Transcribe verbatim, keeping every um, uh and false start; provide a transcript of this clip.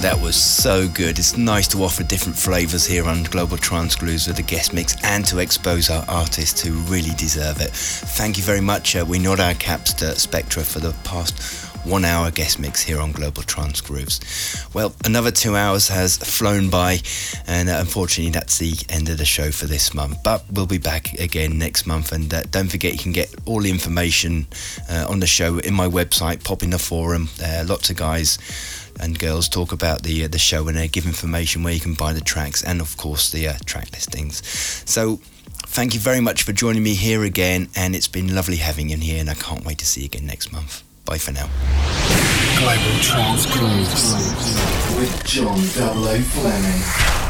That was so good. It's nice to offer different flavours here on Global Trance Grooves with a guest mix and to expose our artists who really deserve it. Thank you very much. Uh, we nod our caps to Spectra for the past one hour guest mix here on Global Trance Grooves. Well, another two hours has flown by, and uh, unfortunately that's the end of the show for this month, but we'll be back again next month. And uh, don't forget, you can get all the information uh, on the show in my website. Pop in the forum. Uh, lots of guys and girls talk about the uh, the show, and they give information where you can buy the tracks and of course the uh, track listings. So thank you very much for joining me here again, and it's been lovely having you here, and I can't wait to see you again next month. Bye for now. Global Trance Grooves with John double O Fleming.